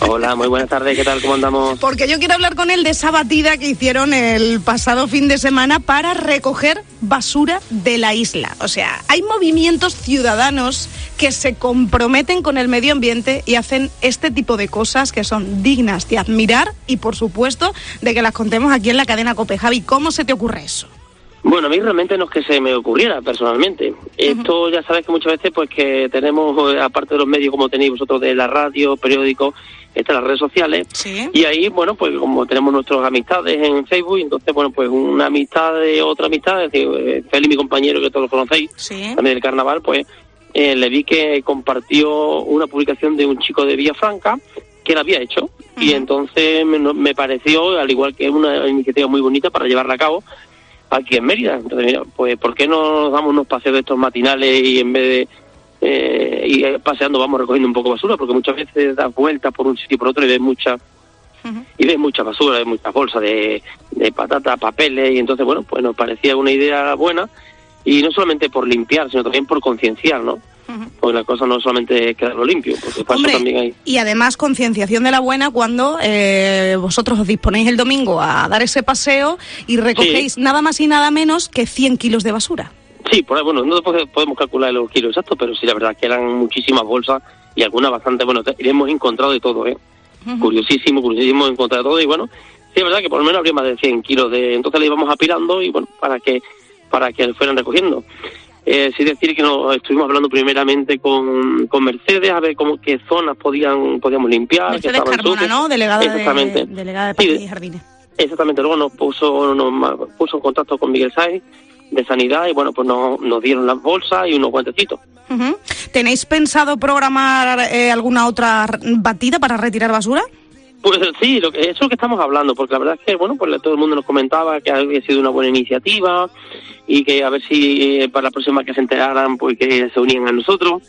Hola, muy buenas tardes, ¿qué tal? ¿Cómo andamos? Porque yo quiero hablar con él de esa batida que hicieron el pasado fin de semana para recoger basura de la isla. O sea, hay movimientos ciudadanos que se comprometen con el medio ambiente y hacen este tipo de cosas que son dignas de admirar y, por supuesto, de que las contemos aquí en la cadena COPE. Javi, ¿cómo se te ocurre eso? Bueno, a mí realmente no es que se me ocurriera personalmente. Esto ya sabes que muchas veces pues que tenemos, aparte de los medios como tenéis vosotros de la radio, periódicos, están las redes sociales. ¿Sí? Y ahí, bueno, pues como tenemos nuestras amistades en Facebook, entonces, bueno, pues una amistad de otra amistad, es decir, Feli, mi compañero, que todos lo conocéis, ¿Sí? también del carnaval, pues le vi que compartió una publicación de un chico de Villafranca que la había hecho. Y entonces me pareció, al igual que una iniciativa muy bonita para llevarla a cabo, aquí en Mérida. Entonces, mira, pues ¿por qué no nos damos unos paseos de estos matinales y en vez de ir paseando vamos recogiendo un poco de basura? Porque muchas veces das vueltas por un sitio y por otro y ves mucha basura, ves muchas bolsas de patatas, papeles, y entonces, bueno, pues nos parecía una idea buena, y no solamente por limpiar, sino también por concienciar, ¿no? Porque la cosa no solamente es quedarlo limpio, porque para eso también hay... Y además concienciación de la buena cuando vosotros os disponéis el domingo a dar ese paseo y recogéis nada más y nada menos que 100 kilos de basura. Sí, por ahí, bueno, no podemos calcular los kilos exactos, pero sí, la verdad es que eran muchísimas bolsas y algunas bastante, bueno, hemos encontrado de todo, curiosísimo encontrar todo, y bueno, sí, es verdad que por lo menos habría más de 100 kilos entonces le íbamos apilando y bueno, para que fueran recogiendo. Sí, decir que nos estuvimos hablando primeramente con Mercedes a ver qué zonas podíamos limpiar. Mercedes Carmona, ¿no? Delegada de Parques y Jardines. Exactamente, luego nos puso en contacto con Miguel Sáenz de Sanidad y bueno, pues nos dieron las bolsas y unos guantecitos. ¿Tenéis pensado programar alguna otra batida para retirar basura? Pues sí, eso es lo que estamos hablando, porque la verdad es que, bueno, pues todo el mundo nos comentaba que había sido una buena iniciativa y que a ver si para la próxima que se enteraran, pues que se unían a nosotros.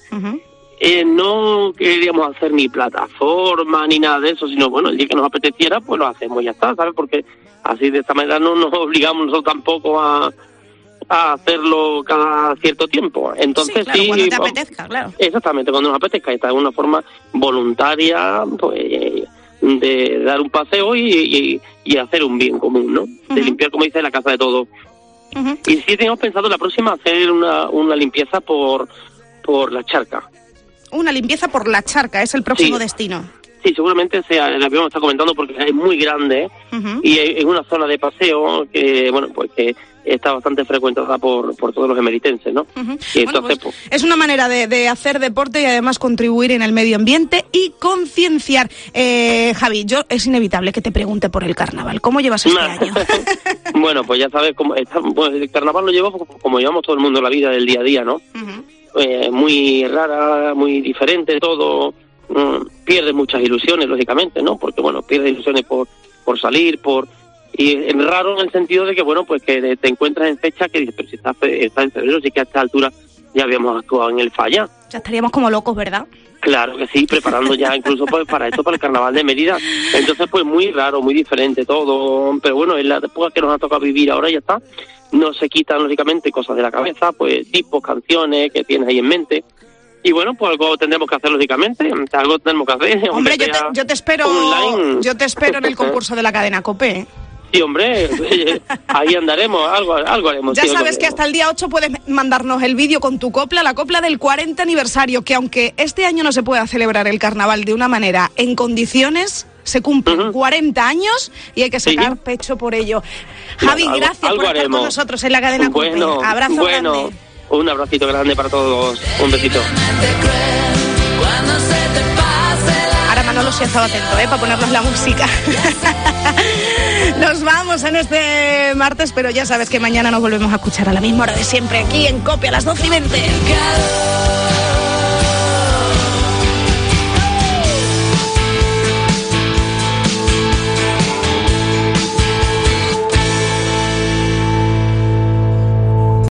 No queríamos hacer ni plataforma ni nada de eso, sino, bueno, el día que nos apeteciera, pues lo hacemos y ya está, ¿sabes? Porque así de esta manera no nos obligamos nosotros tampoco a hacerlo cada cierto tiempo. Entonces sí, claro, cuando te apetezca, claro. Exactamente, cuando nos apetezca, y está de una forma voluntaria, pues... de dar un paseo y hacer un bien común, ¿no? De limpiar, como dice, la casa de todos. Y sí tenemos pensado la próxima hacer una limpieza por la charca. Una limpieza por la charca, es el próximo destino. Sí, seguramente la habíamos estado comentando porque es muy grande y es una zona de paseo que, bueno, pues que está bastante frecuentada por todos los emeritenses, ¿no? Y entonces, pues, es una manera de hacer deporte y además contribuir en el medio ambiente y concienciar. Javi, es inevitable que te pregunte por el carnaval. ¿Cómo llevas este año? Bueno, pues ya sabes, el carnaval lo llevo como llevamos todo el mundo la vida del día a día, ¿no? Muy rara, muy diferente todo. Pierde muchas ilusiones, lógicamente, ¿no? Porque, bueno, pierde ilusiones por salir, y es raro en el sentido de que, bueno, pues que te encuentras en fecha que dices, pero si está en febrero, sí que a esta altura ya habíamos actuado en el Falla. Ya estaríamos como locos, ¿verdad? Claro que sí, preparando ya incluso pues para el Carnaval de Mérida. Entonces, pues muy raro, muy diferente todo, pero bueno, en la época que nos ha tocado vivir ahora ya está. No se quitan, lógicamente, cosas de la cabeza, pues tipos, canciones que tienes ahí en mente. Y bueno, pues algo tendremos que hacer, lógicamente, algo tenemos que hacer. Hombre, yo te espero online. Yo te espero en el concurso de la cadena COPE. Sí, hombre, ahí andaremos, algo haremos. Ya sabes que hasta el día 8 puedes mandarnos el vídeo con tu copla, la copla del 40 aniversario, que aunque este año no se pueda celebrar el carnaval de una manera en condiciones, se cumplen 40 años y hay que sacar pecho por ello. Javi, gracias por estar con nosotros en la cadena COPE. Abrazo grande. Un abracito grande para todos. Un besito. Ahora Manolo sí ha estado atento, para ponernos la música. Nos vamos en este martes, pero ya sabes que mañana nos volvemos a escuchar a la misma hora de siempre, aquí en COPE a las 12:20.